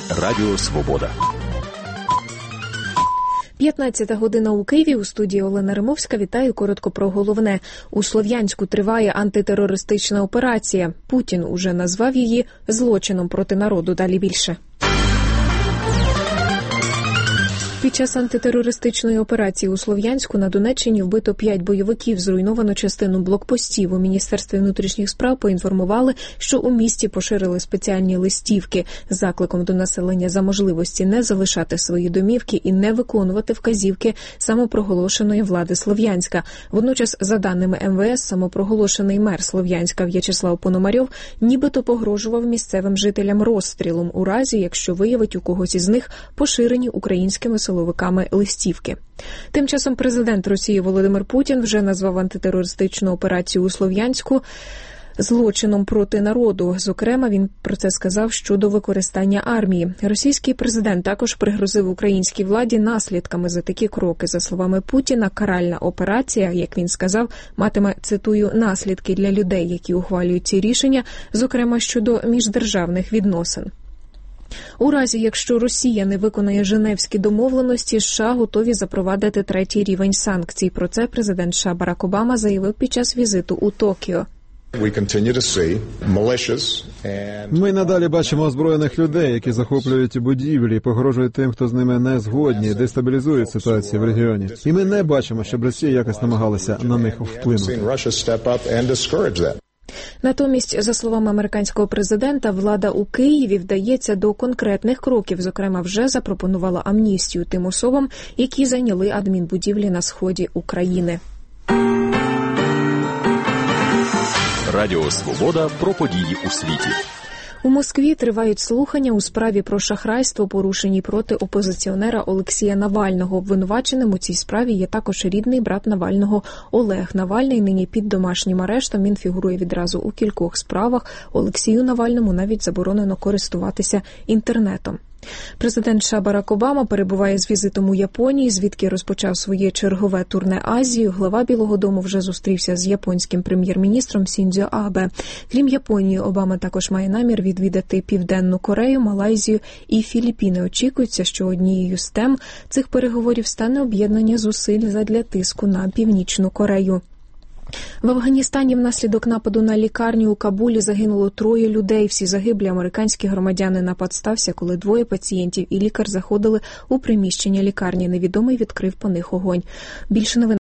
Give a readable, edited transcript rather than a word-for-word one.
Радіо Свобода. 15 година у Києві. У студії Олена Римовська. Вітаю. Коротко про головне. У Слов'янську триває антитерористична операція. Путін уже назвав її злочином проти народу. Далі більше. Під час антитерористичної операції у Слов'янську на Донеччині вбито 5 бойовиків, зруйновано частину блокпостів. У Міністерстві внутрішніх справ поінформували, що у місті поширили спеціальні листівки з закликом до населення за можливості не залишати свої домівки і не виконувати вказівки самопроголошеної влади Слов'янська. Водночас, за даними МВС, самопроголошений мер Слов'янська В'ячеслав Пономарьов нібито погрожував місцевим жителям розстрілом у разі, якщо виявить у когось із них поширені українськими силовиками листівки. Тим часом президент Росії Володимир Путін вже назвав антитерористичну операцію у Слов'янську злочином проти народу. Зокрема, він про це сказав щодо використання армії. Російський президент також пригрозив українській владі наслідками за такі кроки. За словами Путіна, каральна операція, як він сказав, матиме, цитую, наслідки для людей, які ухвалюють ці рішення, зокрема щодо міждержавних відносин. У разі, якщо Росія не виконає Женевські домовленості, США готові запровадити 3-й рівень санкцій. Про це президент США Барак Обама заявив під час візиту у Токіо. Ми надалі бачимо озброєних людей, які захоплюють будівлі, погрожують тим, хто з ними не згодні, дестабілізують ситуацію в регіоні. І ми не бачимо, щоб Росія якось намагалася на них вплинути. Натомість, за словами американського президента, влада у Києві вдається до конкретних кроків. Зокрема, вже запропонувала амністію тим особам, які зайняли адмінбудівлі на сході України. Радіо Свобода про події у світі. У Москві тривають слухання у справі про шахрайство, порушеній проти опозиціонера Олексія Навального. Обвинуваченим у цій справі є також рідний брат Навального Олег Навальний. Нині під домашнім арештом. Він фігурує відразу у кількох справах. Олексію Навальному навіть заборонено користуватися інтернетом. Президент США Барак Обама перебуває з візитом у Японії, звідки розпочав своє чергове турне Азією. Глава Білого дому вже зустрівся з японським прем'єр-міністром Сіндзьо Абе. Крім Японії, Обама також має намір відвідати Південну Корею, Малайзію і Філіппіни. Очікується, що однією з тем цих переговорів стане об'єднання зусиль задля тиску на Північну Корею. В Афганістані внаслідок нападу на лікарню у Кабулі загинуло 3 людей. Всі загиблі американські громадяни. Напад стався, коли 2 пацієнтів і лікар заходили у приміщення лікарні. Невідомий відкрив по них огонь. Більше новин